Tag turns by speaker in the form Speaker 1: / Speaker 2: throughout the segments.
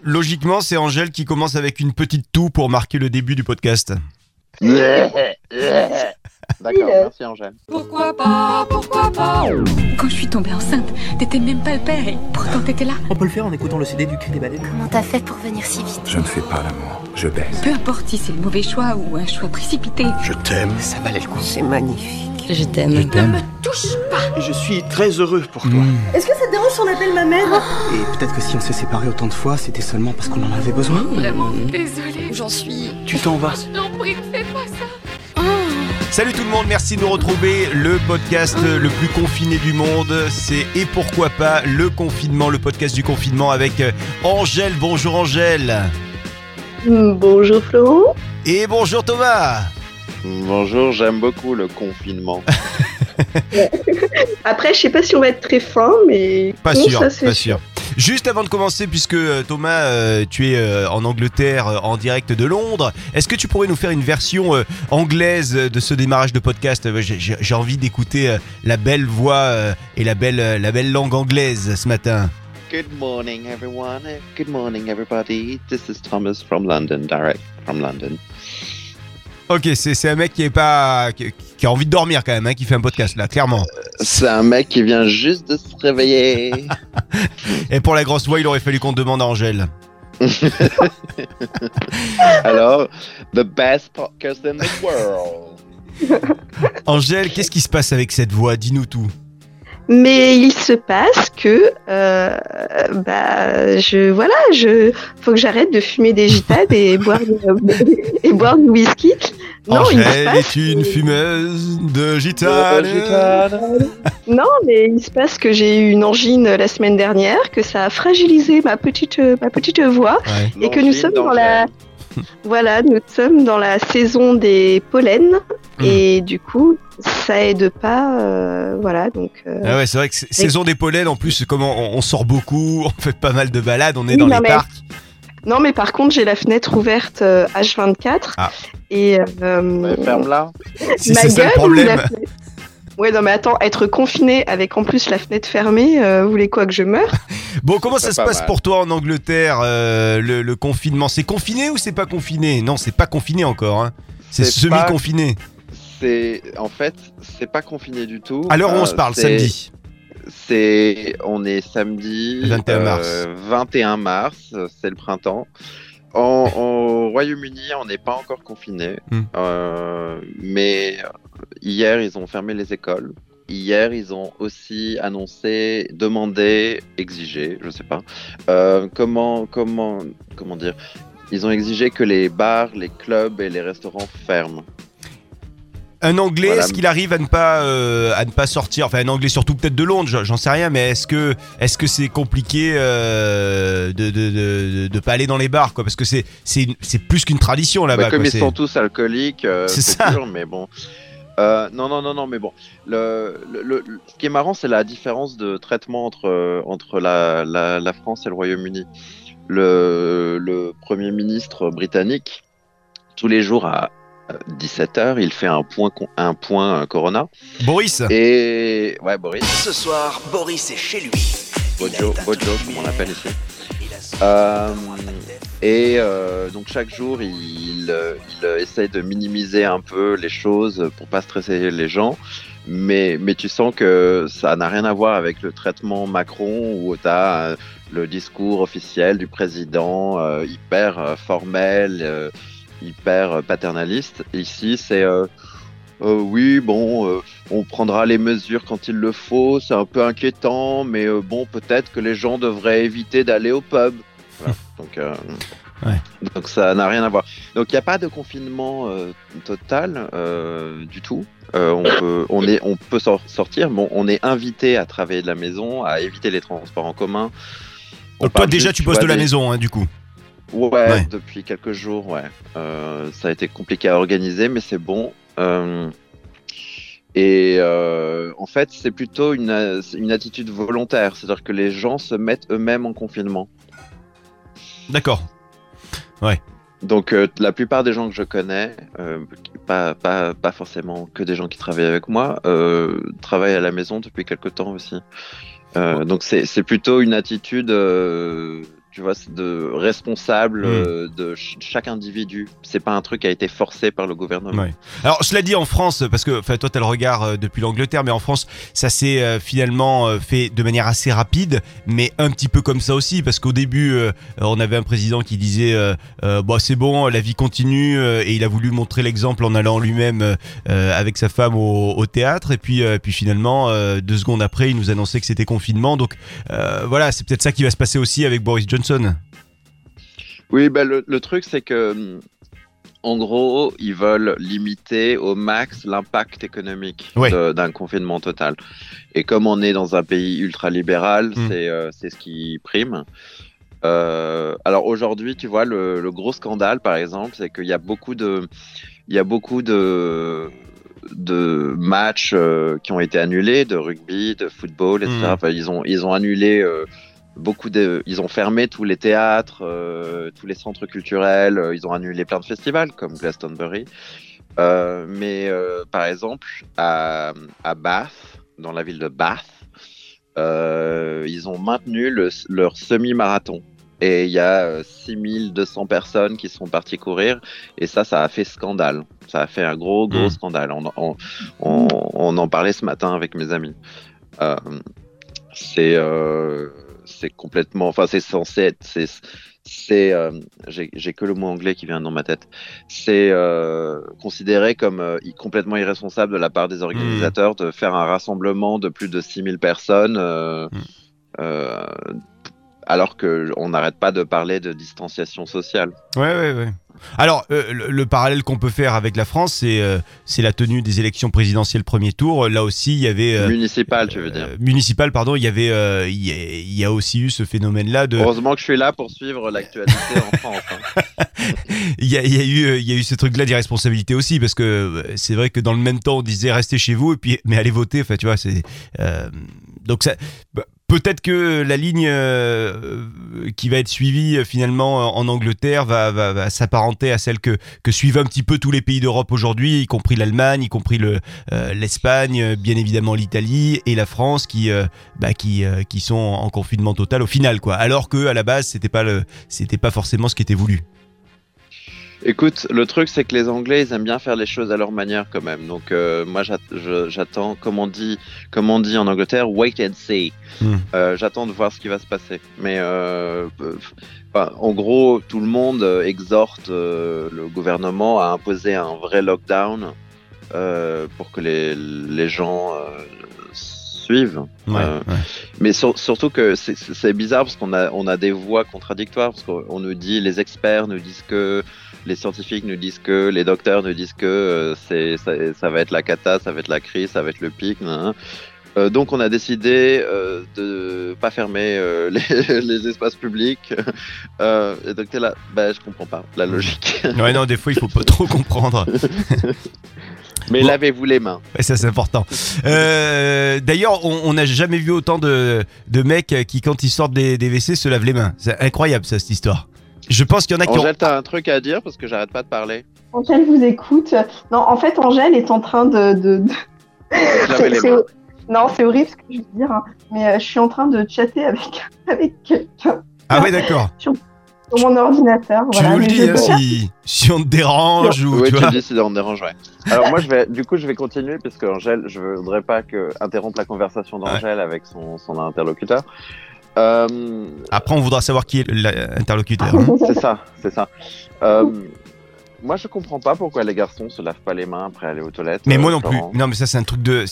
Speaker 1: logiquement, c'est Angèle qui commence avec une petite toux pour marquer le début du podcast.
Speaker 2: D'accord, merci Angèle.
Speaker 3: Pourquoi pas? Quand je suis tombée enceinte, t'étais même pas le père et pourtant t'étais là.
Speaker 4: On peut le faire en écoutant le CD du cri des baleines.
Speaker 5: Comment t'as fait pour venir si vite?
Speaker 6: Je ne fais pas l'amour, je baise.
Speaker 3: Peu importe si c'est le mauvais choix ou un choix précipité.
Speaker 6: Je t'aime.
Speaker 4: Ça valait le coup.
Speaker 5: C'est magnifique.
Speaker 3: Je t'aime.
Speaker 1: Je t'aime.
Speaker 3: Ne me touche pas.
Speaker 4: Et je suis très heureux pour toi.
Speaker 7: Est-ce que ça te dérange si on appelle ma mère?
Speaker 4: Et peut-être que si on s'est séparés autant de fois, c'était seulement parce qu'on en avait besoin.
Speaker 3: Vraiment, désolée.
Speaker 5: J'en suis...
Speaker 4: Tu t'en vas.
Speaker 3: Non, prie, ne fais pas ça.
Speaker 1: Salut tout le monde, merci de nous retrouver. Le podcast le plus confiné du monde, c'est Et pourquoi pas le confinement, le podcast du confinement avec Angèle. Bonjour Angèle.
Speaker 7: Bonjour Florent.
Speaker 1: Et bonjour Thomas.
Speaker 2: Bonjour, j'aime beaucoup le confinement.
Speaker 7: Après, je sais pas si on va être très fin, mais...
Speaker 1: Pas
Speaker 7: bon,
Speaker 1: sûr,
Speaker 7: ça, c'est
Speaker 1: pas sûr. Juste avant de commencer, puisque Thomas, tu es en Angleterre, en direct de Londres, est-ce que tu pourrais nous faire une version anglaise de ce démarrage de podcast? J'ai envie d'écouter la belle voix et la belle langue anglaise ce matin.
Speaker 2: Good morning everyone, good morning everybody. This is Thomas from London, direct from London.
Speaker 1: Ok, c'est un mec qui a envie de dormir quand même, hein, qui fait un podcast là, clairement.
Speaker 2: C'est un mec qui vient juste de se réveiller.
Speaker 1: Et pour la grosse voix, il aurait fallu qu'on demande à Angèle.
Speaker 2: Alors, the best podcast in the world.
Speaker 1: Angèle, qu'est-ce qui se passe avec cette voix? Dis-nous tout.
Speaker 7: Mais il se passe que... faut que j'arrête de fumer des gitades et boire du whisky. Non,
Speaker 1: Angèle est une fumeuse de gitane.
Speaker 7: Non, mais il se passe que j'ai eu une angine la semaine dernière, que ça a fragilisé ma petite voix,
Speaker 1: Ouais.
Speaker 7: et que nous sommes dans la... Voilà, nous sommes dans la saison des pollens, et du coup, ça aide pas, voilà, donc...
Speaker 1: Ah ouais, c'est vrai que saison des pollens, en plus, comme on sort beaucoup, on fait pas mal de balades, on est
Speaker 7: Oui,
Speaker 1: dans
Speaker 7: non,
Speaker 1: les
Speaker 7: mais-
Speaker 1: parcs.
Speaker 7: Non, mais par contre, j'ai la fenêtre ouverte H24,
Speaker 1: Ah.
Speaker 7: et...
Speaker 2: Ferme-la.
Speaker 1: Si
Speaker 7: ma
Speaker 1: c'est ça le
Speaker 7: gueule ou
Speaker 1: problème.
Speaker 7: la fenêtre? Ouais, non, mais attends, être confiné avec en plus la fenêtre fermée, vous voulez quoi, que je meure?
Speaker 1: Bon, comment ça
Speaker 2: C'est
Speaker 1: se
Speaker 2: pas
Speaker 1: passe
Speaker 2: mal.
Speaker 1: pour toi en Angleterre, le confinement? C'est confiné ou c'est pas confiné? Non, c'est pas confiné encore, hein. C'est
Speaker 2: C'est pas-
Speaker 1: semi-confiné.
Speaker 2: En fait, c'est pas confiné du tout.
Speaker 1: À l'heure où on se parle, samedi.
Speaker 2: On est samedi
Speaker 1: 21 mars.
Speaker 2: 21 mars, c'est le printemps. Au Royaume-Uni, on n'est pas encore confiné, mais hier ils ont fermé les écoles. Hier, ils ont aussi annoncé, demandé, exigé, je sais pas, comment dire. Ils ont exigé que les bars, les clubs et les restaurants ferment.
Speaker 1: Un Anglais,
Speaker 2: Voilà.
Speaker 1: est-ce qu'il arrive à ne pas sortir? Enfin, un Anglais surtout peut-être de Londres, j'en sais rien, mais est-ce que c'est compliqué de pas aller dans les bars, quoi? Parce que c'est plus qu'une tradition là-bas.
Speaker 2: Bah, comme
Speaker 1: quoi,
Speaker 2: ils sont tous alcooliques,
Speaker 1: C'est
Speaker 2: c'est
Speaker 1: ça.
Speaker 2: sûr, mais bon. Non, mais bon. Ce qui est marrant, c'est la différence de traitement entre la France et le Royaume-Uni. Le Premier ministre britannique, tous les jours à 17h, il fait un point Corona.
Speaker 1: Boris.
Speaker 2: Et ouais, Boris,
Speaker 8: Ce soir, Boris est chez lui.
Speaker 2: Bojo, comme on l'appelle ici. Donc chaque jour, il essaye de minimiser un peu les choses pour pas stresser les gens. Mais tu sens que ça n'a rien à voir avec le traitement Macron où tu as le discours officiel du président hyper formel, hyper paternaliste. Ici, c'est oui, bon, on prendra les mesures quand il le faut. C'est un peu inquiétant, mais bon, peut-être que les gens devraient éviter d'aller au pub. Voilà. Donc ça n'a rien à voir. Donc il n'y a pas de confinement total du tout. On peut sortir. Bon, on est invité à travailler de la maison, à éviter les transports en commun.
Speaker 1: Donc toi déjà tu bosses de la maison, hein, du coup.
Speaker 2: Ouais, depuis quelques jours, ouais. Ça a été compliqué à organiser, mais c'est bon. En fait, c'est plutôt une attitude volontaire, c'est-à-dire que les gens se mettent eux-mêmes en confinement.
Speaker 1: D'accord. Ouais.
Speaker 2: Donc la plupart des gens que je connais, pas forcément que des gens qui travaillent avec moi, travaillent à la maison depuis quelque temps aussi. Donc c'est plutôt une attitude, tu vois, c'est de responsable de chaque individu. C'est pas un truc qui a été forcé par le gouvernement.
Speaker 1: Ouais. Alors, cela dit, en France, parce que toi, tu as le regard depuis l'Angleterre, mais en France, ça s'est finalement fait de manière assez rapide, mais un petit peu comme ça aussi, parce qu'au début, on avait un président qui disait c'est bon, la vie continue, et il a voulu montrer l'exemple en allant lui-même avec sa femme au théâtre, et puis finalement, 2 secondes après, il nous annonçait que c'était confinement. Donc voilà, c'est peut-être ça qui va se passer aussi avec Boris Johnson.
Speaker 2: Oui, le truc, c'est que en gros, ils veulent limiter au max l'impact économique d'un confinement total. Et comme on est dans un pays ultra-libéral, c'est ce qui prime. Alors aujourd'hui, tu vois, le gros scandale, par exemple, c'est qu'il y a beaucoup de matchs qui ont été annulés, de rugby, de football, etc. Enfin, ils ont annulé ils ont fermé tous les théâtres, tous les centres culturels, ils ont annulé plein de festivals comme Glastonbury. Mais par exemple, à Bath, dans la ville de Bath, ils ont maintenu leur semi-marathon. Et il y a 6200 personnes qui sont parties courir. Et ça a fait scandale. Ça a fait un gros scandale. On en parlait ce matin avec mes amis. C'est complètement... Enfin, c'est censé être... j'ai que le mot anglais qui vient dans ma tête. C'est considéré comme complètement irresponsable de la part des organisateurs de faire un rassemblement de plus de 6000 personnes alors qu'on n'arrête pas de parler de distanciation sociale.
Speaker 1: Ouais. Alors, le parallèle qu'on peut faire avec la France, c'est la tenue des élections présidentielles premier tour. Là aussi, il y avait...
Speaker 2: municipal, tu veux dire.
Speaker 1: Municipal, pardon. Il y a aussi eu ce phénomène-là de...
Speaker 2: Heureusement que je suis là pour suivre l'actualité en France. Hein.
Speaker 1: Il y a eu ce truc-là d'irresponsabilité aussi, parce que c'est vrai que dans le même temps, on disait restez chez vous, mais allez voter. Enfin, tu vois, c'est... donc ça... Peut-être que la ligne qui va être suivie finalement en Angleterre va s'apparenter à celle que suivent un petit peu tous les pays d'Europe aujourd'hui, y compris l'Allemagne, y compris l'Espagne, bien évidemment l'Italie et la France qui sont en confinement total au final, quoi. Alors que à la base c'était pas forcément ce qui était voulu.
Speaker 2: Écoute, le truc c'est que les Anglais ils aiment bien faire les choses à leur manière quand même. Donc moi j'attends, comme on dit en Angleterre, wait and see. J'attends de voir ce qui va se passer. Mais en gros, tout le monde exhorte le gouvernement à imposer un vrai lockdown pour que les gens suivent. Mais surtout que c'est bizarre parce qu'on a des voix contradictoires, parce qu'on nous dit, les experts nous disent que, les scientifiques nous disent que, les docteurs nous disent que ça va être la cata, ça va être la crise, ça va être le pic. Donc on a décidé de pas fermer les espaces publics. Et donc t'es là, je comprends pas la logique.
Speaker 1: Ouais, non, des fois il faut pas trop comprendre.
Speaker 2: Mais lavez-vous les mains.
Speaker 1: Ouais, ça c'est important. D'ailleurs, on n'a jamais vu autant de mecs qui, quand ils sortent des WC, se lavent les mains. C'est incroyable ça, cette histoire. Je pense qu'il y en a qui
Speaker 2: Angèle, t'as un truc à dire parce que j'arrête pas de parler.
Speaker 7: Angèle vous écoute. Non, en fait, Angèle est en train de...
Speaker 2: laver les mains.
Speaker 7: Non, c'est horrible ce que je veux dire, hein. Mais je suis en train de chatter avec quelqu'un.
Speaker 1: Ah ouais, d'accord.
Speaker 7: Sur mon ordinateur.
Speaker 1: Tu nous le dis, si on te dérange ou
Speaker 2: oui,
Speaker 1: tu
Speaker 2: tu
Speaker 1: vois.
Speaker 2: dis si on te dérange, ouais. Alors moi, je vais continuer puisque Angèle, je voudrais pas interrompre la conversation d'Angèle avec son interlocuteur.
Speaker 1: Après, on voudra savoir qui est l'interlocuteur.
Speaker 2: C'est ça. Moi, je comprends pas pourquoi les garçons se lavent pas les mains après aller aux toilettes.
Speaker 1: Mais moi non plus. Non, mais ça, c'est un truc de.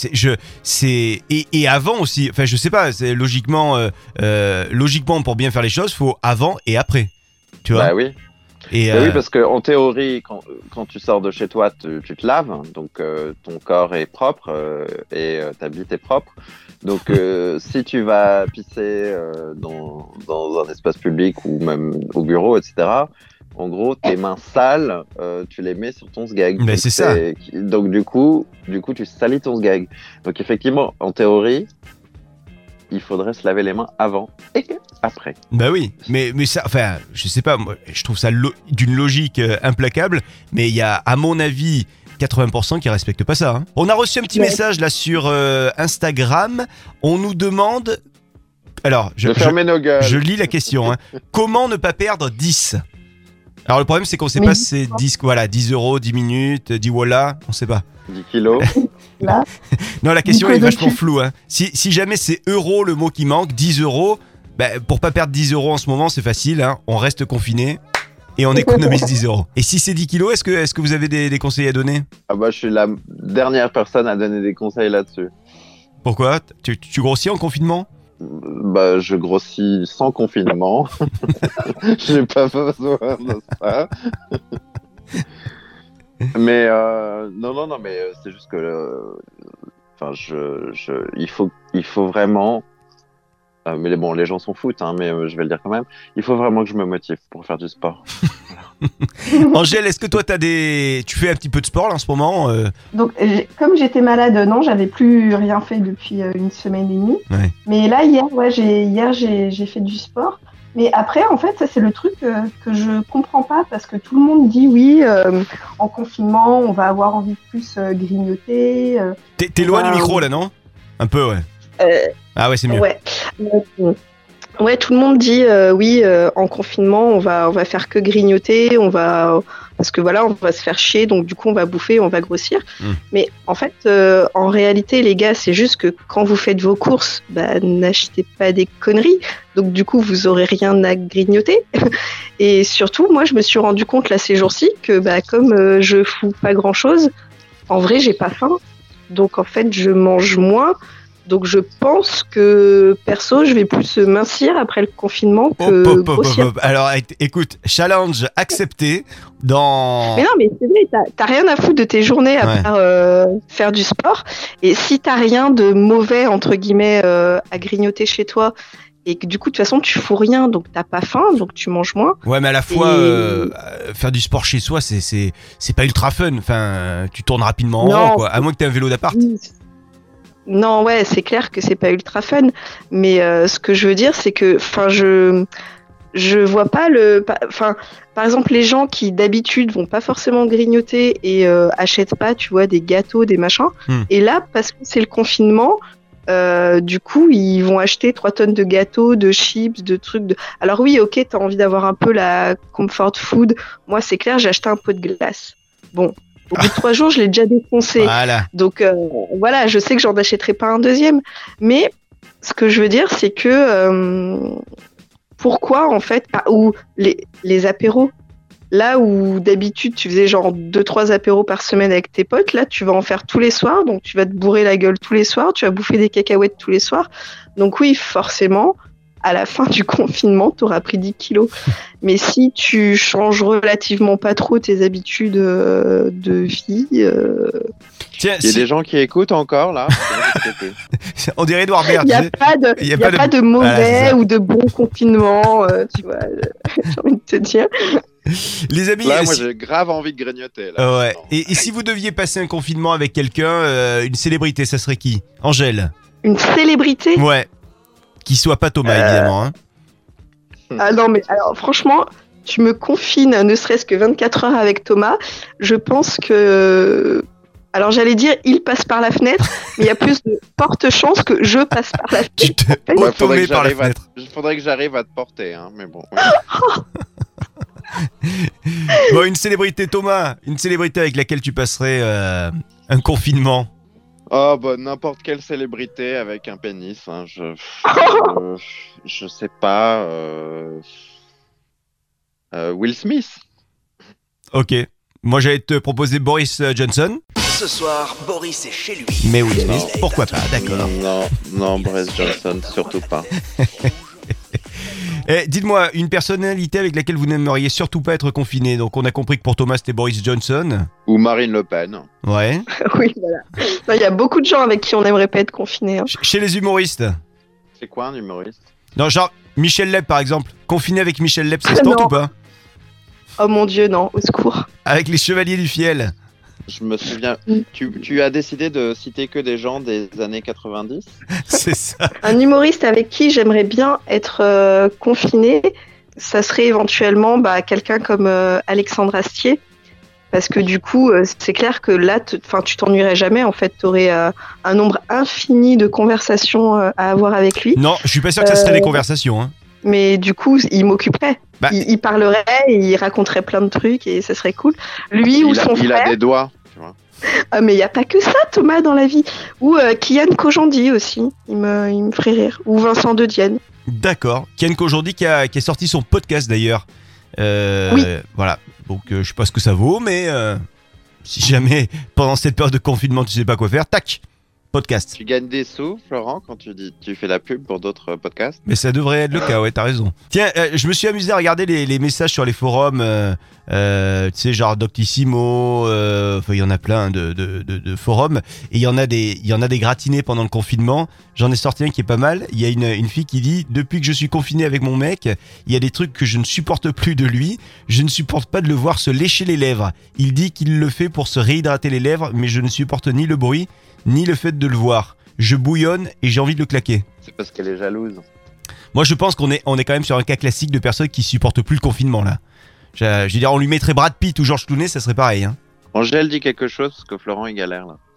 Speaker 1: Et avant aussi. Enfin, je sais pas. C'est logiquement, pour bien faire les choses, faut avant et après. Tu vois.
Speaker 2: Bah oui. Oui, parce que en théorie, quand tu sors de chez toi, tu te laves, donc ton corps est propre et ta bite est propre. Donc, si tu vas pisser dans un espace public ou même au bureau, etc., en gros, tes mains sales, tu les mets sur ton sgeg.
Speaker 1: Mais c'est ça.
Speaker 2: Donc, du coup, tu salis ton sgeg. Donc, effectivement, en théorie, il faudrait se laver les mains avant et après.
Speaker 1: Bah oui, mais ça, enfin, je sais pas, moi, je trouve ça d'une logique implacable, mais il y a, à mon avis, 80% qui respectent pas ça. Hein. On a reçu un petit message là sur Instagram. On nous demande Alors,
Speaker 2: De fermer nos gueules.
Speaker 1: je lis la question. Hein. Comment ne pas perdre 10 ? Alors, le problème, c'est qu'on sait pas si c'est 10, voilà, 10 euros, 10 minutes, 10 voilà, on sait pas.
Speaker 2: 10 kilos.
Speaker 7: Là.
Speaker 1: Non, la question
Speaker 7: Nico
Speaker 1: est vachement
Speaker 7: dessus.
Speaker 1: floue. Hein. Si jamais c'est euro le mot qui manque, 10 euros, pour pas perdre 10 euros en ce moment, c'est facile. Hein. On reste confiné et on économise 10 euros. Et si c'est 10 kilos, est-ce que vous avez des conseils à donner ?
Speaker 2: Ah bah, je suis la dernière personne à donner des conseils là-dessus.
Speaker 1: Pourquoi ? Tu grossis en confinement ?
Speaker 2: Bah, je grossis sans confinement. J'ai pas besoin de ça. Mais non, mais c'est juste que, enfin, il faut vraiment. Mais bon, les gens s'en foutent, hein, mais je vais le dire quand même. Il faut vraiment que je me motive pour faire du sport.
Speaker 1: Angèle, est-ce que toi tu fais un petit peu de sport là, en ce moment
Speaker 9: Donc, comme j'étais malade, non, j'avais plus rien fait depuis une semaine et demie.
Speaker 1: Ouais.
Speaker 9: Mais là, hier, j'ai fait du sport. Mais après, en fait, ça, c'est le truc que je comprends pas parce que tout le monde dit oui, en confinement, on va avoir envie de plus grignoter.
Speaker 1: T'es loin du micro là, non ? Un peu, ouais. Ah ouais, c'est mieux.
Speaker 7: Ouais. Ouais, tout le monde dit oui, en confinement, on va faire que grignoter, parce que voilà, on va se faire chier, donc du coup, on va bouffer, on va grossir. Mais en fait, en réalité, les gars, c'est juste que quand vous faites vos courses, n'achetez pas des conneries. Donc du coup, vous aurez rien à grignoter. Et surtout, moi, je me suis rendu compte là ces jours-ci que comme je fous pas grand-chose, en vrai, j'ai pas faim. Donc en fait, je mange moins. Donc je pense que perso, je vais plus mincir après le confinement que grossir.
Speaker 1: Alors écoute, challenge accepté dans.
Speaker 7: Mais non, mais c'est vrai, t'as rien à foutre de tes journées à part faire du sport. Et si t'as rien de mauvais entre guillemets à grignoter chez toi et que du coup de toute façon tu fous rien, donc t'as pas faim, donc tu manges moins.
Speaker 1: Ouais, mais à la fois faire du sport chez soi, c'est pas ultra fun. Enfin, tu tournes rapidement en rond, quoi. À moins que t'aies un vélo d'appart.
Speaker 7: Non, ouais, c'est clair que c'est pas ultra fun, mais ce que je veux dire, c'est que, enfin, je vois pas par exemple, les gens qui d'habitude vont pas forcément grignoter et achètent pas, tu vois, des gâteaux, des machins, et là, parce que c'est le confinement, du coup, ils vont acheter 3 tonnes de gâteaux, de chips, de trucs. Alors oui, ok, t'as envie d'avoir un peu la comfort food. Moi, c'est clair, j'ai acheté un pot de glace. Bon. Au bout de 3 jours, je l'ai déjà défoncé.
Speaker 1: Voilà.
Speaker 7: Donc voilà, je sais que j'en achèterai pas un deuxième. Mais ce que je veux dire, c'est que pourquoi en fait, ou les apéros, là où d'habitude tu faisais genre 2-3 apéros par semaine avec tes potes, là tu vas en faire tous les soirs, donc tu vas te bourrer la gueule tous les soirs, tu vas bouffer des cacahuètes tous les soirs. Donc oui, forcément, à la fin du confinement, tu auras pris 10 kilos. Mais si tu changes relativement pas trop tes habitudes de vie...
Speaker 1: Tiens,
Speaker 2: il y a des gens qui écoutent encore, là.
Speaker 1: On dirait Edouard Baird.
Speaker 7: Il n'y a pas de mauvais ou de bon confinement, tu vois, j'ai envie de te dire.
Speaker 1: Les amis,
Speaker 2: là, moi, j'ai grave envie de grignoter. Là,
Speaker 1: ouais. Et si vous deviez passer un confinement avec quelqu'un, une célébrité, ça serait qui ? Angèle ?
Speaker 7: Une célébrité ?
Speaker 1: Ouais. Qui soit pas Thomas, évidemment. Hein.
Speaker 7: Ah non, mais alors franchement, tu me confines ne serait-ce que 24 heures avec Thomas, je pense que... Alors j'allais dire, il passe par la fenêtre, mais il y a plus de fortes chances que je passe par la fenêtre.
Speaker 1: Tu te
Speaker 2: faudrait
Speaker 1: par la fenêtre.
Speaker 2: Faudrait que j'arrive à te porter, hein, mais bon.
Speaker 1: Bon, une célébrité, Thomas, une célébrité avec laquelle tu passerais un confinement.
Speaker 2: Oh, bah, n'importe quelle célébrité avec un pénis. Hein, je sais pas. Will Smith.
Speaker 1: Ok. Moi, j'allais te proposer Boris Johnson.
Speaker 8: Ce soir, Boris est chez lui.
Speaker 1: Mais Will Smith, pourquoi pas, d'accord.
Speaker 2: Non, Boris Johnson, surtout pas.
Speaker 1: Dites-moi, une personnalité avec laquelle vous n'aimeriez surtout pas être confiné. Donc, on a compris que pour Thomas, c'était Boris Johnson.
Speaker 2: Ou Marine Le Pen.
Speaker 1: Ouais.
Speaker 7: Oui, voilà. Il y a beaucoup de gens avec qui on n'aimerait pas être confiné. Hein.
Speaker 1: Chez les humoristes.
Speaker 2: C'est quoi un humoriste ?
Speaker 1: Non, genre Michel Leb, par exemple. Confiné avec Michel Leb, ça se tente ou pas ?
Speaker 7: Oh mon Dieu, non, au secours.
Speaker 1: Avec les Chevaliers du Fiel.
Speaker 2: Je me souviens. Tu as décidé de citer que des gens des années 90 ?
Speaker 1: C'est ça.
Speaker 7: Un humoriste avec qui j'aimerais bien être confiné, ça serait éventuellement quelqu'un comme Alexandre Astier. Parce que du coup, c'est clair que là, tu t'ennuierais jamais. En fait, tu aurais un nombre infini de conversations à avoir avec lui.
Speaker 1: Non, je suis pas sûr que ça serait des conversations. Hein.
Speaker 7: Mais du coup, il m'occuperait.
Speaker 1: Bah.
Speaker 7: Il parlerait, il raconterait plein de trucs et ça serait cool. Lui ou son frère.
Speaker 2: Il a des doigts, tu vois.
Speaker 7: Ah, mais il n'y a pas que ça, Thomas, dans la vie. Ou Kian Kojandi aussi, il me ferait rire. Ou Vincent De Dienne.
Speaker 1: D'accord. Kian Kojandi qui a sorti son podcast d'ailleurs.
Speaker 7: Oui.
Speaker 1: Voilà. Donc je sais pas ce que ça vaut, mais si jamais pendant cette période de confinement tu sais pas quoi faire, tac, podcast.
Speaker 2: Tu gagnes des sous, Florent, quand tu fais la pub pour d'autres podcasts?
Speaker 1: Mais ça devrait être le cas, ouais, t'as raison. Tiens, je me suis amusé à regarder les messages sur les forums, tu sais, genre Doctissimo, enfin il y en a plein de forums, et il y en a des gratinés pendant le confinement. J'en ai sorti un qui est pas mal. Il y a une fille qui dit: depuis que je suis confiné avec mon mec, il y a des trucs que je ne supporte plus de lui. Je ne supporte pas de le voir se lécher les lèvres. Il dit qu'il le fait pour se réhydrater les lèvres, mais je ne supporte ni le bruit, ni le fait de le voir. Je bouillonne et j'ai envie de le claquer.
Speaker 2: C'est parce qu'elle est jalouse.
Speaker 1: Moi, je pense qu'on est quand même sur un cas classique de personnes qui supportent plus le confinement, là. Je veux dire, on lui mettrait Brad Pitt ou George Clooney, ça serait pareil. Hein.
Speaker 2: Angèle dit quelque chose parce que Florent, il galère, là.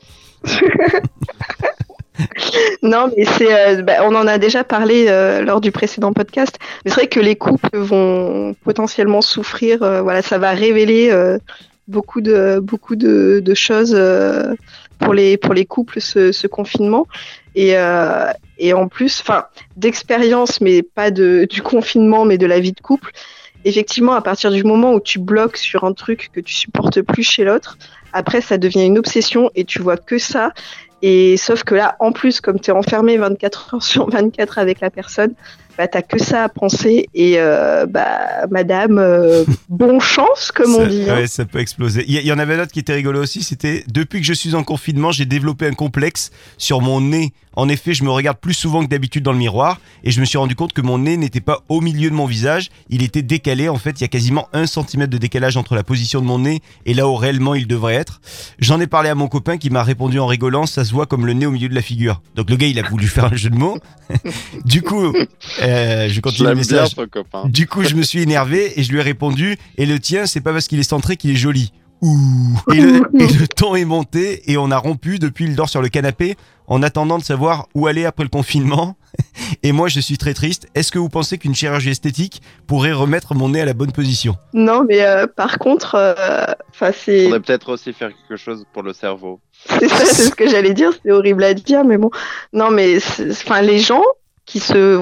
Speaker 7: Non, mais on en a déjà parlé lors du précédent podcast. Mais c'est vrai que les couples vont potentiellement souffrir. Voilà, ça va révéler beaucoup de choses pour les couples ce confinement. Et en plus, d'expérience, mais pas du confinement, mais de la vie de couple. Effectivement, à partir du moment où tu bloques sur un truc que tu supportes plus chez l'autre, après ça devient une obsession et tu vois que ça. Et sauf que là, en plus, comme tu es enfermé 24 heures sur 24 avec la personne, t'as que ça à penser. Et madame, bon chance, comme on dit.
Speaker 1: Ouais, ça peut exploser. Il y en avait un autre qui était rigolo aussi, c'était: depuis que je suis en confinement, j'ai développé un complexe sur mon nez. En effet, je me regarde plus souvent que d'habitude dans le miroir et je me suis rendu compte que mon nez n'était pas au milieu de mon visage, il était décalé. En fait, il y a quasiment 1 centimètre de décalage entre la position de mon nez et là où réellement il devrait être. J'en ai parlé à mon copain qui m'a répondu en rigolant: ça se voit comme le nez au milieu de la figure. Donc le gars, il a voulu faire un jeu de mots. Du coup, je continue le message. Du coup, je me suis énervé et je lui ai répondu: et le tien, c'est pas parce qu'il est centré qu'il est joli. Ouh. Et le ton est monté et on a rompu. Depuis, il dort sur le canapé en attendant de savoir où aller après le confinement. Et moi, je suis très triste. Est-ce que vous pensez qu'une chirurgie esthétique pourrait remettre mon nez à la bonne position?
Speaker 7: Non, mais par contre, c'est...
Speaker 2: Il faudrait peut-être aussi faire quelque chose pour le cerveau.
Speaker 7: C'est ça, c'est ce que j'allais dire. C'est horrible à dire, mais bon. Non, mais les gens qui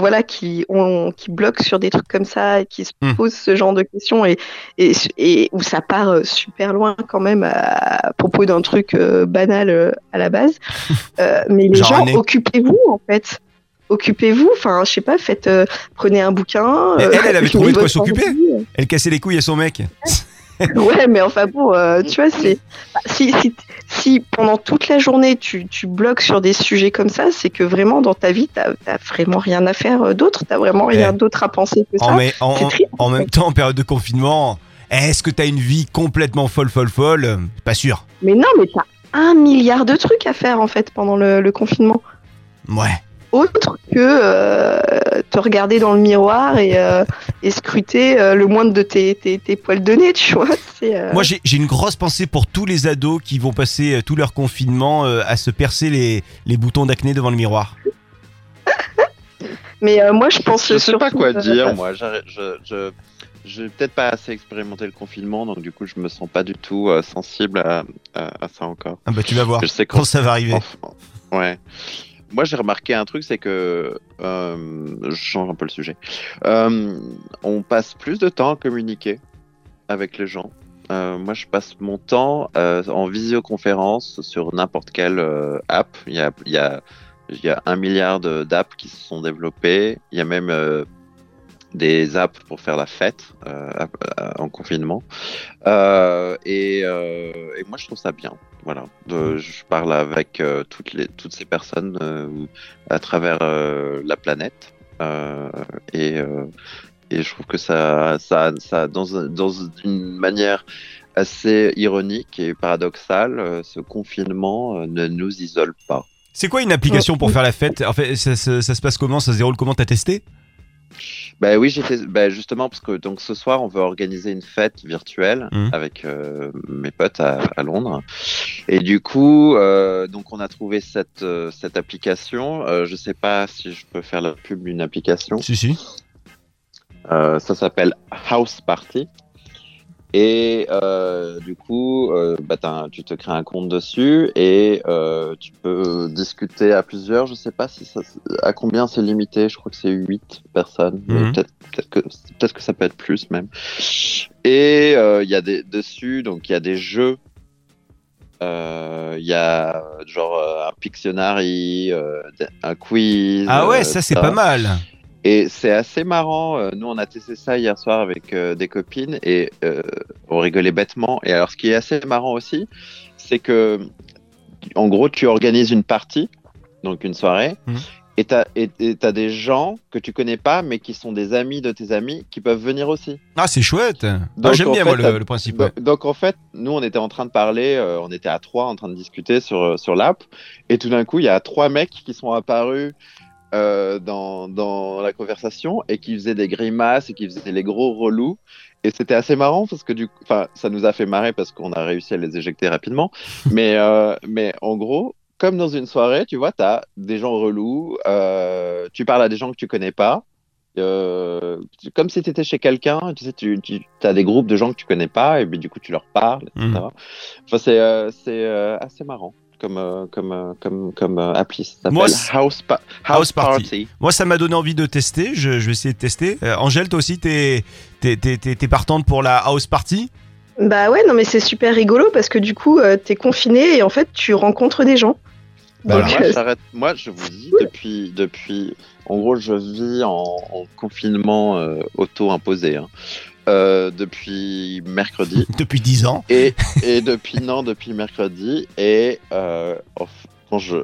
Speaker 7: bloquent sur des trucs comme ça, et qui se posent ce genre de questions et où ça part super loin quand même à propos d'un truc banal à la base. Mais les gens, occupez-vous en fait. Occupez-vous, je sais pas, prenez un bouquin.
Speaker 1: Elle avait trouvé de quoi s'occuper. Elle cassait les couilles à son mec.
Speaker 7: Ouais, mais tu vois, si pendant toute la journée tu bloques sur des sujets comme ça, c'est que vraiment dans ta vie t'as vraiment rien à faire d'autre, t'as vraiment rien d'autre à penser que ça.
Speaker 1: En même temps, en période de confinement, est-ce que t'as une vie complètement folle? Pas sûr.
Speaker 7: Mais non, mais t'as 1 milliard de trucs à faire en fait pendant le confinement.
Speaker 1: Ouais.
Speaker 7: Autre que te regarder dans le miroir et scruter le moindre de tes poils de nez, tu vois.
Speaker 1: Moi, j'ai une grosse pensée pour tous les ados qui vont passer tout leur confinement à se percer les boutons d'acné devant le miroir.
Speaker 7: Mais moi, je pense
Speaker 2: je sais pas quoi dire. Moi, j'ai peut-être pas assez expérimenté le confinement, donc du coup, je me sens pas du tout sensible à ça encore.
Speaker 1: Ah bah, tu vas voir. Je sais quand ça va arriver.
Speaker 2: Ouais. Moi, j'ai remarqué un truc, c'est que je change un peu le sujet. On passe plus de temps à communiquer avec les gens. Moi, je passe mon temps en visioconférence sur n'importe quelle app. Il y a 1 milliard d'apps qui se sont développées. Il y a même des apps pour faire la fête en confinement. Et moi, je trouve ça bien. Voilà, je parle avec toutes ces personnes à travers la planète et je trouve que ça dans une manière assez ironique et paradoxale, ce confinement ne nous isole pas.
Speaker 1: C'est quoi une application pour faire la fête? En fait, ça se passe comment? Ça se déroule comment? T'as testé?
Speaker 2: Bah oui, justement parce que donc ce soir on veut organiser une fête virtuelle avec mes potes à Londres et du coup donc on a trouvé cette application. Je sais pas si je peux faire la pub d'une application.
Speaker 1: Si.
Speaker 2: Ça s'appelle House Party. Et du coup, tu te crées un compte dessus et tu peux discuter à plusieurs. Je sais pas à combien c'est limité. Je crois que c'est 8 personnes. Mais peut-être que ça peut être plus même. Et il y a dessus, donc il y a des jeux. Il y a genre un Pictionary, un quiz.
Speaker 1: Ah ouais, ça c'est pas mal.
Speaker 2: Et c'est assez marrant. Nous, on a testé ça hier soir avec des copines et on rigolait bêtement. Et alors, ce qui est assez marrant aussi, c'est que, en gros, tu organises une partie, donc une soirée, et t'as des gens que tu connais pas, mais qui sont des amis de tes amis, qui peuvent venir aussi.
Speaker 1: Ah, c'est chouette.
Speaker 2: Donc,
Speaker 1: j'aime bien moi le principe.
Speaker 2: Donc, en fait, nous, on était en train de parler, on était à 3 en train de discuter sur l'app, et tout d'un coup, il y a 3 mecs qui sont apparus. Dans la conversation et qui faisaient des grimaces et qui faisaient les gros relous et c'était assez marrant parce que ça nous a fait marrer parce qu'on a réussi à les éjecter rapidement mais en gros comme dans une soirée tu vois t'as des gens relous, tu parles à des gens que tu connais pas, comme si tu étais chez quelqu'un, tu sais, tu as des groupes de gens que tu connais pas et puis du coup tu leur parles, etc. Enfin c'est assez marrant. Comme appli, ça s'appelle House Party.
Speaker 1: Moi, ça m'a donné envie de tester. Je vais essayer de tester. Angèle, toi aussi, t'es partante pour la House Party ?
Speaker 7: Bah ouais, non mais c'est super rigolo parce que du coup, t'es confiné et en fait, tu rencontres des gens.
Speaker 2: Donc, moi, je vous dis, depuis, en gros, je vis en confinement auto-imposé. Hein. Depuis mercredi.
Speaker 1: Depuis 10 ans.
Speaker 2: Et depuis mercredi. Et quand je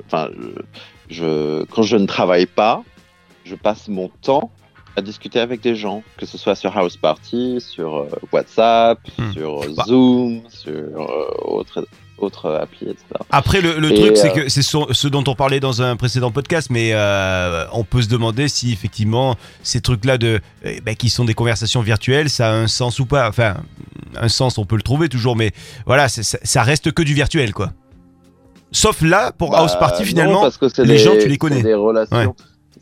Speaker 2: ne travaille pas, je passe mon temps à discuter avec des gens, que ce soit sur House Party, sur WhatsApp, sur Zoom, sur autres applis, etc.
Speaker 1: Après, le truc, c'est que c'est ce dont on parlait dans un précédent podcast, mais on peut se demander si effectivement ces trucs-là qui sont des conversations virtuelles, ça a un sens ou pas. Enfin, un sens, on peut le trouver toujours, mais voilà, ça reste que du virtuel, quoi. Sauf là, pour House Party, finalement,
Speaker 2: parce que
Speaker 1: les gens, tu les connais.
Speaker 2: C'est des relations.
Speaker 1: Ouais.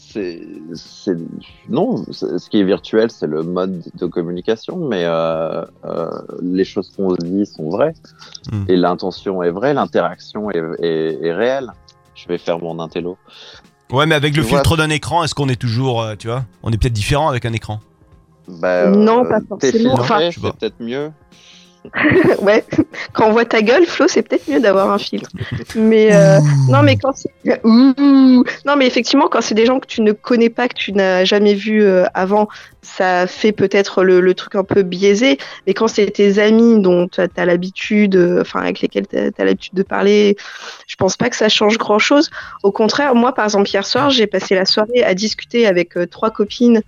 Speaker 2: Non, ce qui est virtuel, c'est le mode de communication, mais les choses qu'on se dit sont vraies. Et l'intention est vraie, l'interaction est réelle. Je vais faire mon intello.
Speaker 1: Ouais, mais avec le filtre d'un écran, est-ce qu'on est toujours, tu vois, on est peut-être différent avec un écran ?
Speaker 7: Non, pas forcément.
Speaker 2: Enfin, c'est peut-être mieux.
Speaker 7: Ouais, quand on voit ta gueule, Flo, c'est peut-être mieux d'avoir un filtre. Mais non, mais quand c'est non, mais effectivement, quand c'est des gens que tu ne connais pas, que tu n'as jamais vu avant, ça fait peut-être le truc un peu biaisé. Mais quand c'est tes amis dont tu as l'habitude, avec lesquels tu as l'habitude de parler, je pense pas que ça change grand-chose. Au contraire, moi, par exemple, hier soir, j'ai passé la soirée à discuter avec 3 copines.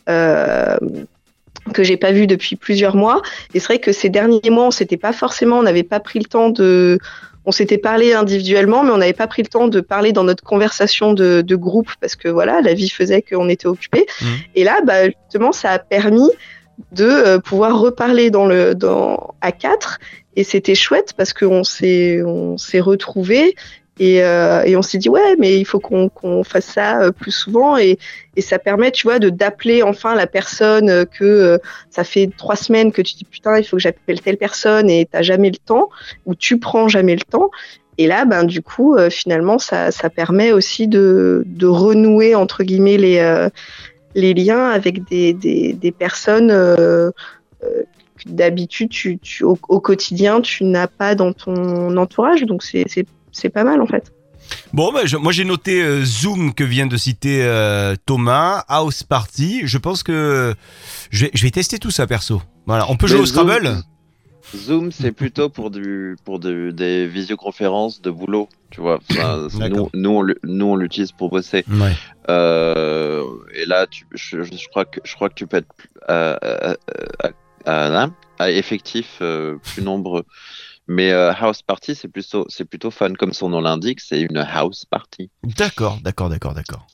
Speaker 7: Que j'ai pas vu depuis plusieurs mois. Et c'est vrai que ces derniers mois, on n'avait pas pris le temps on s'était parlé individuellement, mais on n'avait pas pris le temps de parler dans notre conversation de groupe parce que voilà, la vie faisait qu'on était occupés. Et là, justement, ça a permis de pouvoir reparler à 4 et c'était chouette parce qu'on s'est retrouvés. Et on s'est dit ouais mais il faut qu'on fasse ça plus souvent et ça permet tu vois d'appeler enfin la personne que ça fait 3 semaines que tu dis putain il faut que j'appelle telle personne et t'as jamais le temps ou tu prends jamais le temps et là du coup finalement ça permet aussi de renouer entre guillemets les liens avec des personnes que d'habitude au quotidien tu n'as pas dans ton entourage donc c'est pas mal en fait.
Speaker 1: Bon, moi j'ai noté Zoom que vient de citer Thomas, House Party. Je pense que je vais tester tout ça perso. Voilà, on peut jouer au Scrabble.
Speaker 2: Zoom, c'est plutôt pour des visioconférences de boulot, tu vois. Enfin, nous on l'utilise pour bosser. Ouais. Et là, je crois que tu peux être à effectif plus nombreux. Mais House Party, c'est plutôt fun, comme son nom l'indique, c'est une house party.
Speaker 1: D'accord.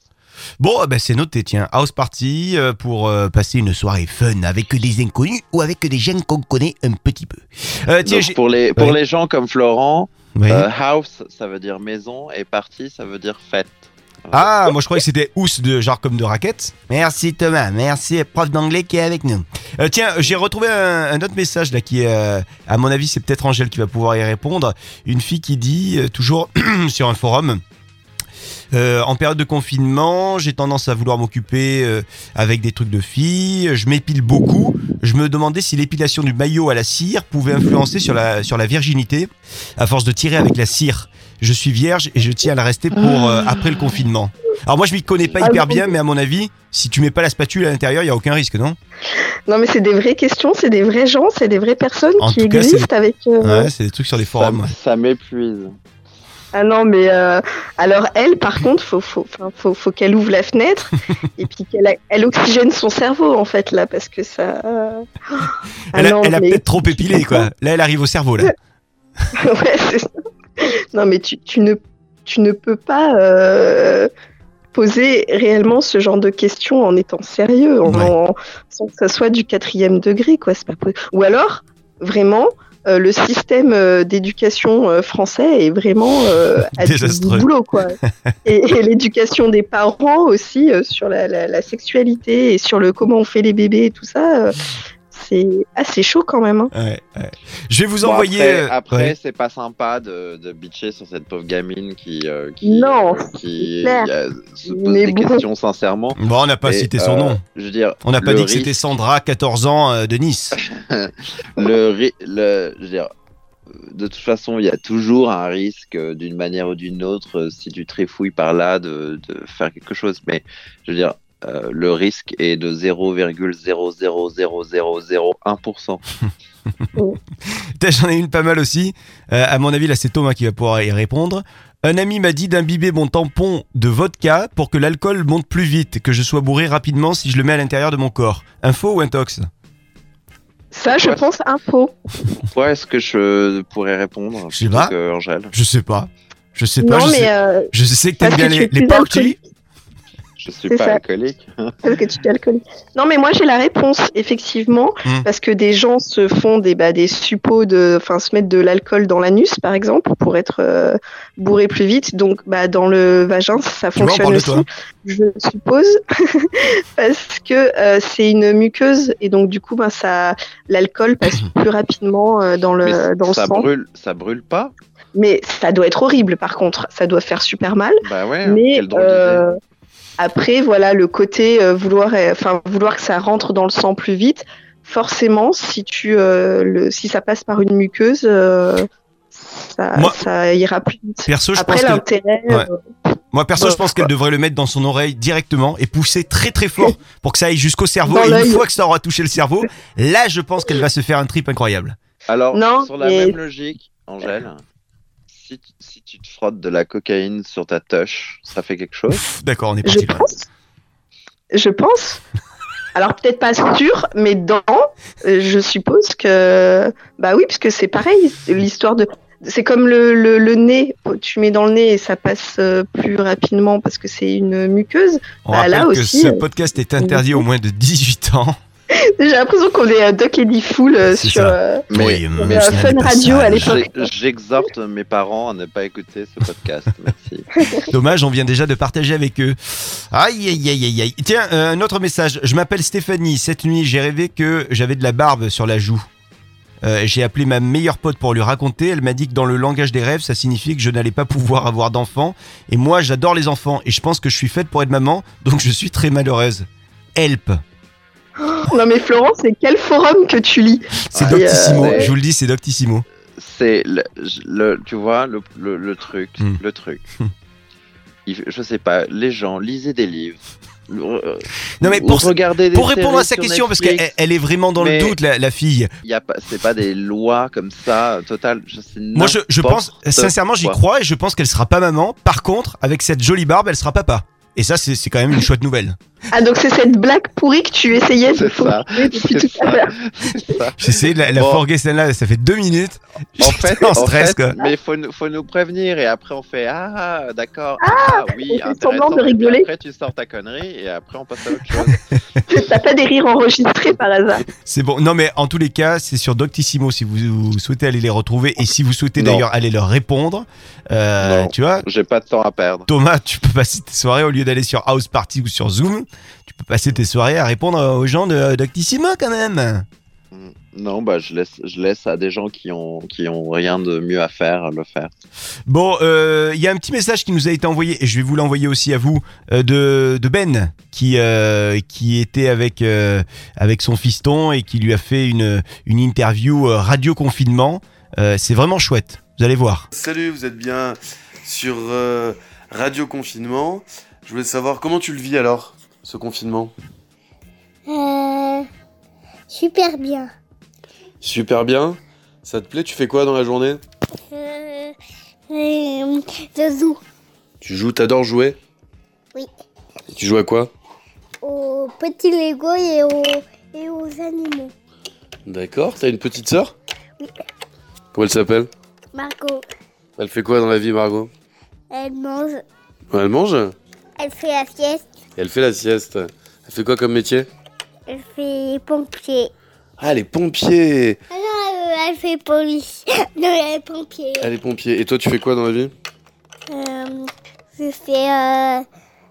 Speaker 1: Bon, c'est noté, tiens. House party pour passer une soirée fun avec des inconnus ou avec des gens qu'on connaît un petit peu. Tiens,
Speaker 2: Donc, pour les gens comme Florent,
Speaker 1: Oui.
Speaker 2: house, ça veut dire maison, et party, ça veut dire fête.
Speaker 1: Ah, moi je croyais que c'était housse de genre comme de raquette. Merci Thomas, merci prof d'anglais qui est avec nous. Tiens, j'ai retrouvé un autre message là qui est, à mon avis, c'est peut-être Angèle qui va pouvoir y répondre. Une fille qui dit, toujours sur un forum, en période de confinement, j'ai tendance à vouloir m'occuper avec des trucs de filles, je m'épile beaucoup. Je me demandais si l'épilation du maillot à la cire pouvait influencer sur la virginité, à force de tirer avec la cire. Je suis vierge et je tiens à la rester pour après le confinement. Alors moi je m'y connais pas hyper bien, mais à mon avis, si tu mets pas la spatule à l'intérieur, il y a aucun risque, non ?
Speaker 7: Non, mais c'est des vraies questions, c'est des vrais gens, c'est des vraies personnes
Speaker 1: En
Speaker 7: qui
Speaker 1: tout cas,
Speaker 7: existent avec.
Speaker 1: Ouais, c'est des trucs sur les forums.
Speaker 2: Ça m'épuise.
Speaker 7: Ah non, mais alors elle, par contre, faut qu'elle ouvre la fenêtre et puis qu'elle oxygène son cerveau en fait là, parce que ça.
Speaker 1: Elle a peut-être trop épilé quoi. Là, elle arrive au cerveau là.
Speaker 7: Ouais, c'est ça. Non, mais tu ne peux pas poser réellement ce genre de questions en étant sérieux, sans que ça soit du 4e degré, quoi. C'est pas possible. Ou alors, vraiment, le système d'éducation français est vraiment à du boulot, quoi. et l'éducation des parents aussi sur la sexualité et sur le comment on fait les bébés et tout ça. C'est assez chaud quand même. Hein.
Speaker 1: Ouais. Je vais vous envoyer.
Speaker 2: Après c'est pas sympa de bitcher sur cette pauvre gamine qui se pose des questions sincèrement.
Speaker 1: Bon, on n'a pas cité son nom.
Speaker 2: Je veux dire,
Speaker 1: on n'a pas dit que c'était Sandra, 14 ans, de Nice.
Speaker 2: Je veux dire, de toute façon, il y a toujours un risque d'une manière ou d'une autre si tu trifouilles par là de faire quelque chose. Mais je veux dire. Le risque est de 0,00001%.
Speaker 1: J'en ai une pas mal aussi. À mon avis, là, c'est Thomas qui va pouvoir y répondre. Un ami m'a dit d'imbiber mon tampon de vodka pour que l'alcool monte plus vite et que je sois bourré rapidement si je le mets à l'intérieur de mon corps. Info ou intox ?
Speaker 7: Ça, je pense info.
Speaker 2: Pourquoi est-ce que je pourrais répondre ?
Speaker 1: Je sais pas.
Speaker 2: Angèle.
Speaker 1: Je sais pas.
Speaker 7: Non,
Speaker 1: je sais que t'aimes bien les parties.
Speaker 2: Je suis pas alcoolique.
Speaker 7: Parce que tu es alcoolique. Non, mais moi j'ai la réponse, effectivement, parce que des gens se font des suppos se mettre de l'alcool dans l'anus, par exemple, pour être bourré plus vite. Donc, dans le vagin, ça fonctionne aussi. Je suppose, parce que c'est une muqueuse et donc du coup, l'alcool passe plus rapidement dans le sang.
Speaker 2: Ça brûle pas.
Speaker 7: Mais ça doit être horrible, par contre. Ça doit faire super mal.
Speaker 2: Bah ouais.
Speaker 7: Mais après, voilà, le côté vouloir que ça rentre dans le sang plus vite, forcément, si ça passe par une muqueuse, ça ira plus vite.
Speaker 1: Perso, je pense je pense qu'elle devrait le mettre dans son oreille directement et pousser très très fort pour que ça aille jusqu'au cerveau. Et une fois que ça aura touché le cerveau, là, je pense qu'elle va se faire un trip incroyable.
Speaker 2: Alors, sur la même logique, Angèle, si tu te frottes de la cocaïne sur ta touche, ça fait quelque chose ?
Speaker 1: D'accord, on est parti.
Speaker 7: Je pense. Alors peut-être pas sûr, mais je suppose que oui, parce que c'est pareil, l'histoire de. C'est comme le nez, tu mets dans le nez et ça passe plus rapidement parce que c'est une muqueuse.
Speaker 1: On rappelle que ce podcast est interdit aux moins de 18 ans.
Speaker 7: J'ai l'impression qu'on est Doc Eddie Fool sur Fun Radio à l'époque.
Speaker 2: J'exhorte mes parents à ne pas écouter ce podcast. Merci.
Speaker 1: Dommage, on vient déjà de partager avec eux. Aïe. Tiens, un autre message. Je m'appelle Stéphanie. Cette nuit, j'ai rêvé que j'avais de la barbe sur la joue. J'ai appelé ma meilleure pote pour lui raconter. Elle m'a dit que dans le langage des rêves, ça signifie que je n'allais pas pouvoir avoir d'enfants. Et moi, j'adore les enfants. Et je pense que je suis faite pour être maman. Donc, je suis très malheureuse. Help.
Speaker 7: Non mais Florent, c'est quel forum que tu lis ?
Speaker 1: C'est Doctissimo, je vous le dis, c'est Doctissimo.
Speaker 2: C'est tu vois le truc, le truc. Je sais pas, les gens lisez des livres.
Speaker 1: Non mais pour répondre à sa question, parce qu'elle est vraiment dans le doute, la fille.
Speaker 2: C'est pas des lois comme ça, total.
Speaker 1: Moi je pense, sincèrement j'y crois et je pense qu'elle sera pas maman. Par contre, avec cette jolie barbe, elle sera papa. Et ça c'est quand même une chouette nouvelle.
Speaker 7: Ah, donc c'est cette blague pourrie que tu essayais de
Speaker 2: C'est ça.
Speaker 7: formuler depuis
Speaker 2: C'est
Speaker 7: tout à
Speaker 2: ça.
Speaker 7: l'heure.
Speaker 2: C'est ça.
Speaker 1: J'essaie de la
Speaker 2: Bon.
Speaker 1: forguer celle-là, ça fait 2 minutes.
Speaker 2: En
Speaker 1: J'étais
Speaker 2: fait,
Speaker 1: en stress, quoi.
Speaker 2: mais faut nous prévenir et après on fait d'accord, oui,
Speaker 7: on fait semblant
Speaker 2: intéressant.
Speaker 7: de
Speaker 2: Et puis
Speaker 7: rigoler.
Speaker 2: après tu sors ta connerie et après on passe à autre chose.
Speaker 7: T'as pas des rires enregistrés par hasard.
Speaker 1: C'est bon. Non, mais en tous les cas, c'est sur Doctissimo si vous souhaitez aller les retrouver et si vous souhaitez
Speaker 2: Non.
Speaker 1: d'ailleurs aller leur répondre.
Speaker 2: Non.
Speaker 1: Tu vois,
Speaker 2: J'ai pas de temps à perdre.
Speaker 1: Thomas, tu peux passer tes soirées au lieu d'aller sur House Party ou sur Zoom. Tu peux passer tes soirées à répondre aux gens de Doctissimo quand même.
Speaker 2: Non, bah je laisse à des gens qui ont rien de mieux à faire le faire.
Speaker 1: Bon, il y a un petit message qui nous a été envoyé et je vais vous l'envoyer aussi à vous de Ben qui était avec son fiston et qui lui a fait une interview radio confinement. C'est vraiment chouette. Vous allez voir.
Speaker 10: Salut, vous êtes bien sur Radio Confinement. Je voulais savoir comment tu le vis alors, ce confinement.
Speaker 5: Super bien.
Speaker 10: Super bien. Ça te plaît? Tu fais quoi dans la journée?
Speaker 5: Je joue
Speaker 10: Tu joues, t'adores jouer?
Speaker 5: Oui.
Speaker 10: Et tu joues à quoi?
Speaker 5: aux petits Lego et aux animaux.
Speaker 10: D'accord, t'as une petite sœur?
Speaker 5: Oui.
Speaker 10: Comment elle s'appelle?
Speaker 5: Margot,
Speaker 10: Elle fait quoi dans la vie, Margot?
Speaker 5: elle mange,
Speaker 10: Elle mange?
Speaker 5: elle fait la sieste,
Speaker 10: Et elle fait la sieste. Elle fait quoi comme métier?
Speaker 5: elle fait pompier.
Speaker 10: Ah, les pompiers!
Speaker 5: Elle fait police. Non, elle est pompier.
Speaker 10: Elle est pompier. Et toi, tu fais quoi dans la vie?
Speaker 5: Je fais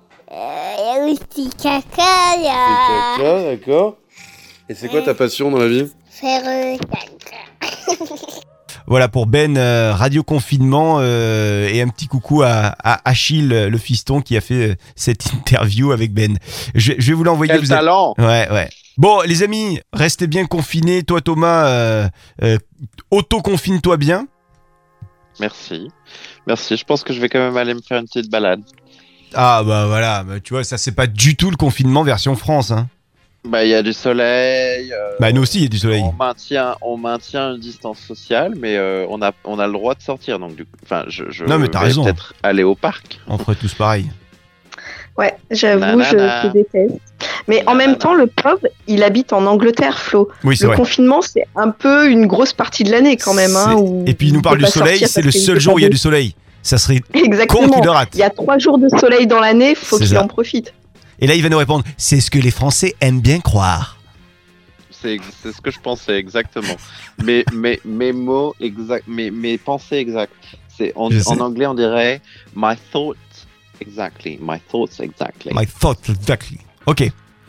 Speaker 5: aussi caca, il y a
Speaker 10: Caca, d'accord. Et c'est quoi ta passion dans la vie?
Speaker 5: faire caca.
Speaker 1: Voilà pour Ben, Radio Confinement et un petit coucou à Achille, le fiston qui a fait cette interview avec Ben. Je vais vous l'envoyer.
Speaker 2: Quel talent!
Speaker 1: Ouais. Bon, les amis, restez bien confinés. Toi, Thomas, auto-confine-toi bien.
Speaker 2: Merci. Je pense que je vais quand même aller me faire une petite balade.
Speaker 1: Ah bah voilà, tu vois, ça c'est pas du tout le confinement version France. Hein.
Speaker 2: Bah, il y a du soleil.
Speaker 1: Bah nous aussi, il y a du soleil.
Speaker 2: On maintient une distance sociale, mais on a le droit de sortir. Donc, du coup, enfin, je
Speaker 1: Non, mais t'as
Speaker 2: vais
Speaker 1: raison.
Speaker 2: peut-être aller au parc.
Speaker 1: On ferait tous pareil.
Speaker 7: Ouais, j'avoue,
Speaker 2: Nanana.
Speaker 7: je déteste. Mais en même temps, le pauvre, il habite en Angleterre, Flo.
Speaker 1: Oui, c'est
Speaker 7: Le
Speaker 1: vrai.
Speaker 7: confinement, c'est un peu une grosse partie de l'année quand même. Hein, où
Speaker 1: Et puis il nous parle
Speaker 7: peut
Speaker 1: du
Speaker 7: pas
Speaker 1: soleil,
Speaker 7: sortir
Speaker 1: c'est
Speaker 7: parce
Speaker 1: le
Speaker 7: qu'il
Speaker 1: seul
Speaker 7: fait
Speaker 1: jour
Speaker 7: pas
Speaker 1: où il y a
Speaker 7: beau.
Speaker 1: du soleil. Ça serait con
Speaker 7: Exactement.
Speaker 1: qu'il le rate.
Speaker 7: Il y a 3 jours de soleil dans l'année, faut
Speaker 1: C'est
Speaker 7: qu'il
Speaker 1: ça.
Speaker 7: en profite.
Speaker 1: Et là, il va nous répondre, c'est ce que les Français aiment bien croire.
Speaker 2: C'est ce que je pensais exactement. Mes mots exacts, mes pensées exactes. C'est
Speaker 1: Je sais.
Speaker 2: en anglais, on dirait my thoughts exactly. My thoughts exactly.
Speaker 1: My thoughts, exactly. Ok.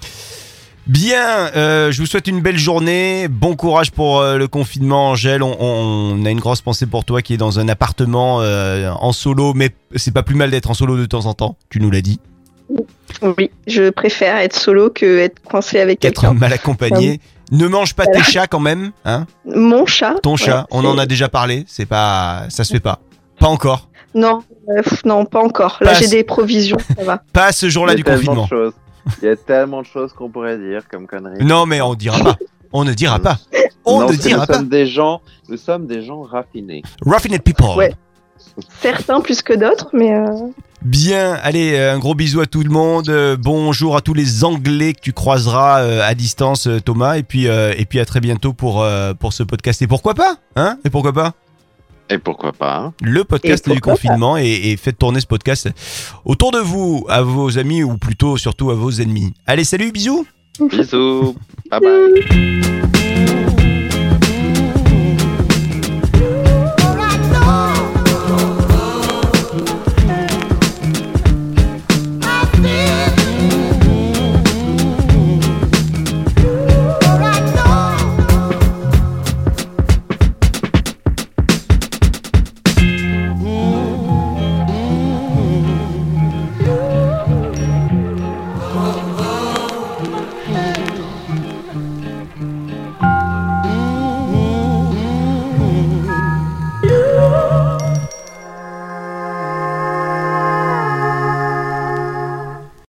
Speaker 1: Bien, je vous souhaite une belle journée. Bon courage pour le confinement, Angèle. On a une grosse pensée pour toi qui est dans un appartement en solo, mais c'est pas plus mal d'être en solo de temps en temps. Tu nous l'as dit.
Speaker 7: Oui, je préfère être solo que être coincé avec
Speaker 1: Être
Speaker 7: quelqu'un.
Speaker 1: mal accompagné. Ne mange pas tes chats quand même, hein.
Speaker 7: Mon chat.
Speaker 1: Ton chat,
Speaker 7: ouais,
Speaker 1: on en a déjà parlé. C'est pas, ça se fait pas. Pas encore.
Speaker 7: Non, non, pas encore. Là,
Speaker 1: Passe.
Speaker 7: j'ai des provisions, ça va.
Speaker 1: Pas à ce jour-là
Speaker 2: Il y
Speaker 1: du
Speaker 2: a tellement
Speaker 1: confinement.
Speaker 2: de choses. Il y a tellement de choses qu'on pourrait dire comme conneries.
Speaker 1: Non, mais on dira pas. On ne dira pas. On
Speaker 2: Non,
Speaker 1: ne
Speaker 2: parce que
Speaker 1: dira
Speaker 2: nous
Speaker 1: pas.
Speaker 2: sommes des gens raffinés.
Speaker 1: Raffinate people.
Speaker 7: Ouais. Certains plus que d'autres, mais
Speaker 1: Bien, allez, un gros bisou à tout le monde. Bonjour à tous les Anglais que tu croiseras à distance, Thomas. Et puis à très bientôt pour ce podcast. Et pourquoi pas, hein? Et pourquoi pas?
Speaker 2: Et pourquoi pas, hein?
Speaker 1: Le podcast
Speaker 7: Et
Speaker 1: du
Speaker 7: pourquoi
Speaker 1: confinement et faites tourner ce podcast autour de vous, à vos amis ou plutôt surtout à vos ennemis. Allez, salut, bisous.
Speaker 2: Bisous. Bye bye.